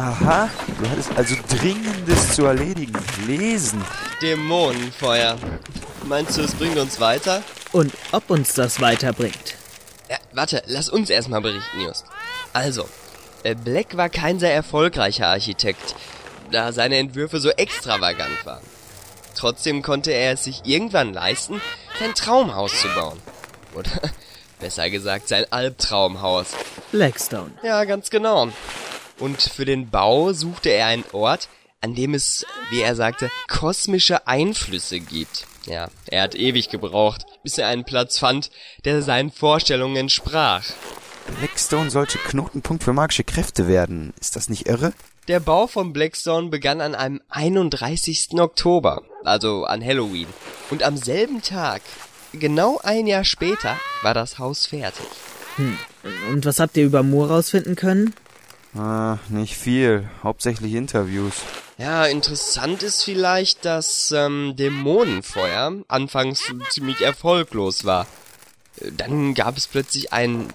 Aha, du hattest also Dringendes zu erledigen. Lesen. Dämonenfeuer. Meinst du, es bringt uns weiter? Und ob uns das weiterbringt? Ja, warte, lass uns erstmal berichten, Just. Also, Black war kein sehr erfolgreicher Architekt, da seine Entwürfe so extravagant waren. Trotzdem konnte er es sich irgendwann leisten, sein Traumhaus zu bauen. Oder besser gesagt, sein Albtraumhaus. Blackstone. Ja, ganz genau. Und für den Bau suchte er einen Ort, an dem es, wie er sagte, kosmische Einflüsse gibt. Ja, er hat ewig gebraucht, bis er einen Platz fand, der seinen Vorstellungen entsprach. Blackstone sollte Knotenpunkt für magische Kräfte werden. Ist das nicht irre? Der Bau von Blackstone begann an einem 31. Oktober, also an Halloween. Und am selben Tag, genau ein Jahr später, war das Haus fertig. Und was habt ihr über Moore rausfinden können? Nicht viel. Hauptsächlich Interviews. Ja, interessant ist vielleicht, dass Dämonenfeuer anfangs ziemlich erfolglos war. Dann gab es plötzlich einen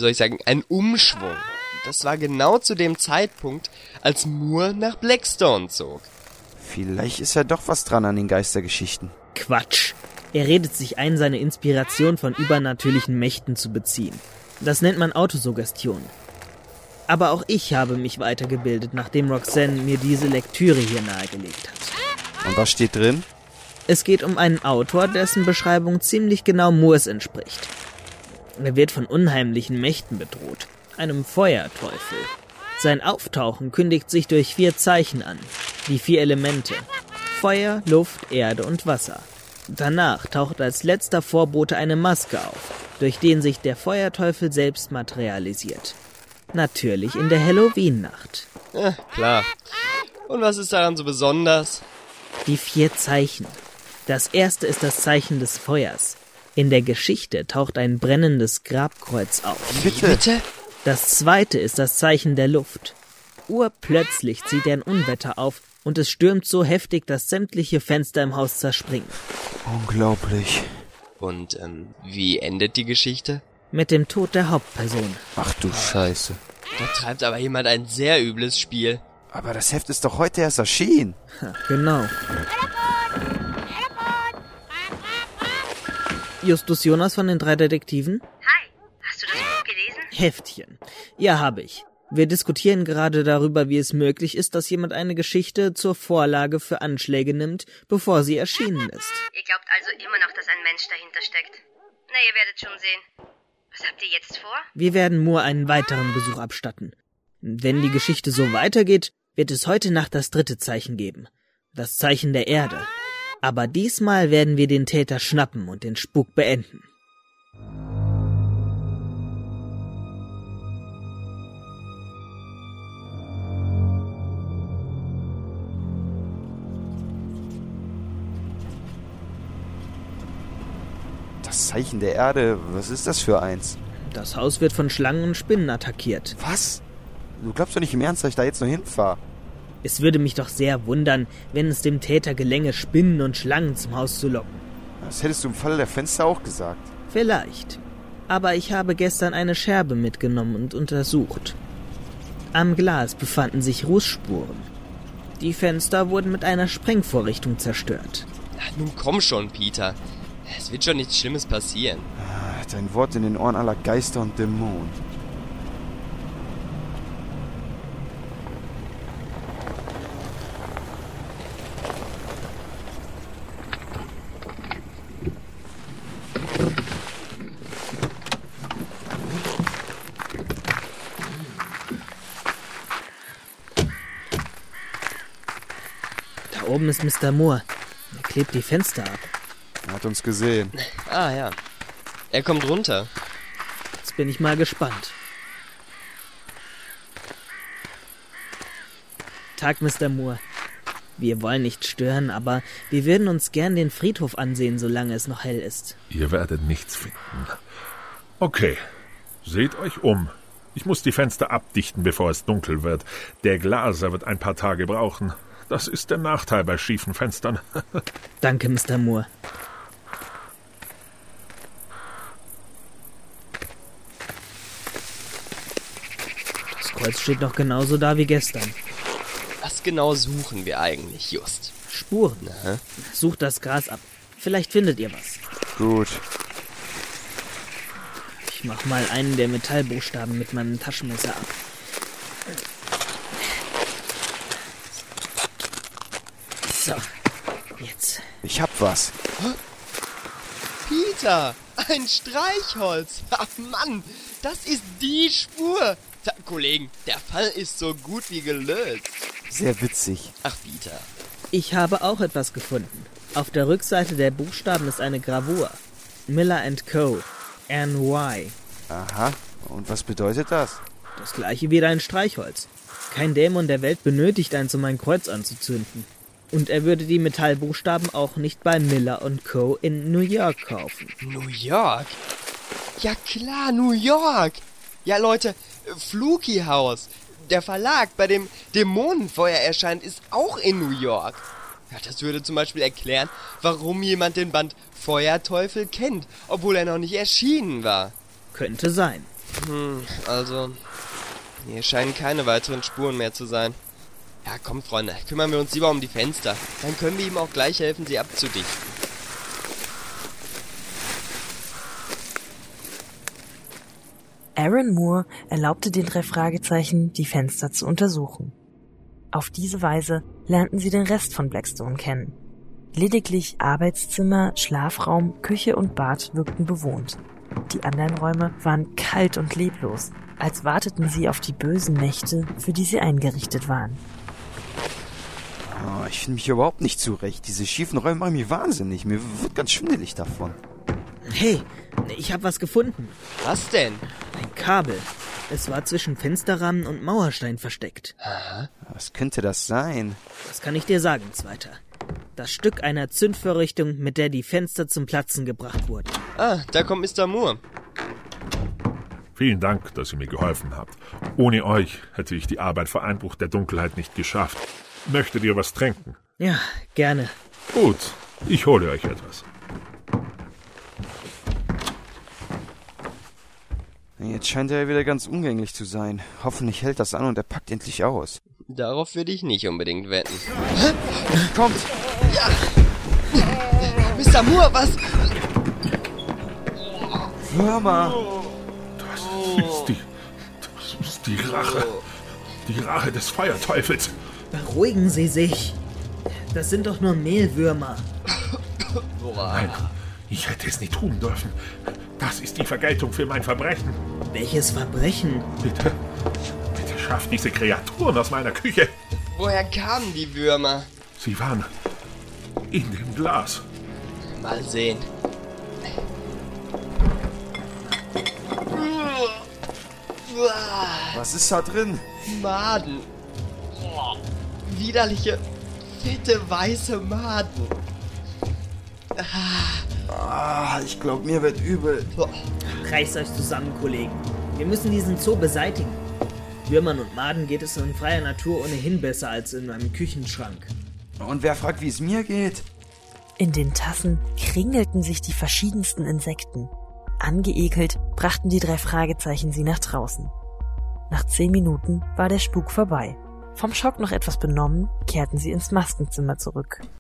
Umschwung. Das war genau zu dem Zeitpunkt, als Moore nach Blackstone zog. Vielleicht ist ja doch was dran an den Geistergeschichten. Quatsch. Er redet sich ein, seine Inspiration von übernatürlichen Mächten zu beziehen. Das nennt man Autosuggestion. Aber auch ich habe mich weitergebildet, nachdem Roxanne mir diese Lektüre hier nahegelegt hat. Und was steht drin? Es geht um einen Autor, dessen Beschreibung ziemlich genau Moores entspricht. Er wird von unheimlichen Mächten bedroht, einem Feuerteufel. Sein Auftauchen kündigt sich durch 4 Zeichen an, die 4 Elemente: Feuer, Luft, Erde und Wasser. Danach taucht als letzter Vorbote eine Maske auf, durch den sich der Feuerteufel selbst materialisiert. Natürlich in der Halloween-Nacht. Ja, klar. Und was ist daran so besonders? Die 4 Zeichen. Das erste ist das Zeichen des Feuers. In der Geschichte taucht ein brennendes Grabkreuz auf. Bitte? Das zweite ist das Zeichen der Luft. Urplötzlich zieht ein Unwetter auf und es stürmt so heftig, dass sämtliche Fenster im Haus zerspringen. Unglaublich. Und wie endet die Geschichte? Mit dem Tod der Hauptperson. Ach du Scheiße. Da treibt aber jemand ein sehr übles Spiel. Aber das Heft ist doch heute erst erschienen. Genau. Justus Jonas von den 3 Detektiven? Hi, hast du das Buch gelesen? Heftchen. Ja, habe ich. Wir diskutieren gerade darüber, wie es möglich ist, dass jemand eine Geschichte zur Vorlage für Anschläge nimmt, bevor sie erschienen ist. Ihr glaubt also immer noch, dass ein Mensch dahinter steckt. Na, ihr werdet schon sehen. Was habt ihr jetzt vor? Wir werden Moore einen weiteren Besuch abstatten. Wenn die Geschichte so weitergeht, wird es heute Nacht das 3. Zeichen geben. Das Zeichen der Erde. Aber diesmal werden wir den Täter schnappen und den Spuk beenden. Das Zeichen der Erde, was ist das für eins? Das Haus wird von Schlangen und Spinnen attackiert. Was? Du glaubst doch nicht im Ernst, dass ich da jetzt noch hinfahre? Es würde mich doch sehr wundern, wenn es dem Täter gelänge, Spinnen und Schlangen zum Haus zu locken. Das hättest du im Falle der Fenster auch gesagt. Vielleicht. Aber ich habe gestern eine Scherbe mitgenommen und untersucht. Am Glas befanden sich Rußspuren. Die Fenster wurden mit einer Sprengvorrichtung zerstört. Ach, nun komm schon, Peter. Es wird schon nichts Schlimmes passieren. Dein Wort in den Ohren aller Geister und Dämonen. Da oben ist Mr. Moore. Er klebt die Fenster ab. Er hat uns gesehen. Ah ja, er kommt runter. Jetzt bin ich mal gespannt. Tag, Mr. Moore. Wir wollen nicht stören, aber wir würden uns gern den Friedhof ansehen, solange es noch hell ist. Ihr werdet nichts finden. Okay, seht euch um. Ich muss die Fenster abdichten, bevor es dunkel wird. Der Glaser wird ein paar Tage brauchen. Das ist der Nachteil bei schiefen Fenstern. Danke, Mr. Moore. Das Kreuz steht noch genauso da wie gestern. was genau suchen wir eigentlich, Just? Spuren. Aha. Sucht das Gras ab. Vielleicht findet ihr was. Gut. Ich mach mal einen der Metallbuchstaben mit meinem Taschenmesser ab. So, jetzt. Ich hab was. Peter, ein Streichholz. Ach Mann, das ist die Spur. Kollegen, der Fall ist so gut wie gelöst. Sehr witzig. Ach, Peter. Ich habe auch etwas gefunden. Auf der Rückseite der Buchstaben ist eine Gravur. Miller & Co. NY. Aha. Und was bedeutet das? Das gleiche wie dein Streichholz. Kein Dämon der Welt benötigt eins, um ein Kreuz anzuzünden. Und er würde die Metallbuchstaben auch nicht bei Miller & Co. in New York kaufen. New York? Ja klar, New York. Ja Leute, Fluky House, der Verlag, bei dem Dämonenfeuer erscheint, ist auch in New York. Ja, das würde zum Beispiel erklären, warum jemand den Band Feuerteufel kennt, obwohl er noch nicht erschienen war. Könnte sein. Also, hier scheinen keine weiteren Spuren mehr zu sein. Ja, kommt Freunde, kümmern wir uns lieber um die Fenster. Dann können wir ihm auch gleich helfen, sie abzudichten. Aaron Moore erlaubte den 3 Fragezeichen, die Fenster zu untersuchen. Auf diese Weise lernten sie den Rest von Blackstone kennen. Lediglich Arbeitszimmer, Schlafraum, Küche und Bad wirkten bewohnt. Die anderen Räume waren kalt und leblos, als warteten sie auf die bösen Mächte, für die sie eingerichtet waren. Oh, ich finde mich überhaupt nicht zurecht. Diese schiefen Räume machen mich wahnsinnig. Mir wird ganz schwindelig davon. Hey, ich habe was gefunden. Was denn? Ein Kabel. Es war zwischen Fensterrahmen und Mauerstein versteckt. Was könnte das sein? Das kann ich dir sagen, Zweiter. Das Stück einer Zündvorrichtung, mit der die Fenster zum Platzen gebracht wurden. Ah, da kommt Mr. Moore. Vielen Dank, dass ihr mir geholfen habt. Ohne euch hätte ich die Arbeit vor Einbruch der Dunkelheit nicht geschafft. Möchtet ihr was trinken? Ja, gerne. Gut, ich hole euch etwas. Jetzt scheint er ja wieder ganz umgänglich zu sein. Hoffentlich hält das an und er packt endlich aus. Darauf würde ich nicht unbedingt wetten. Kommt! Ja! Mr. Moore, was? Würmer! Das ist die Rache. Die Rache des Feuerteufels. Beruhigen Sie sich. Das sind doch nur Mehlwürmer. Nein, ich hätte es nicht tun dürfen. Das ist die Vergeltung für mein Verbrechen. Welches Verbrechen? Bitte schafft diese Kreaturen aus meiner Küche. Woher kamen die Würmer? Sie waren in dem Glas. Mal sehen. Was ist da drin? Maden. Widerliche, fette, weiße Maden. Ich glaube, mir wird übel. Reißt euch zusammen, Kollegen. Wir müssen diesen Zoo beseitigen. Würmern und Maden geht es in freier Natur ohnehin besser als in einem Küchenschrank. Und wer fragt, wie es mir geht? In den Tassen kringelten sich die verschiedensten Insekten. Angeekelt brachten die 3 Fragezeichen sie nach draußen. Nach 10 Minuten war der Spuk vorbei. Vom Schock noch etwas benommen, kehrten sie ins Maskenzimmer zurück.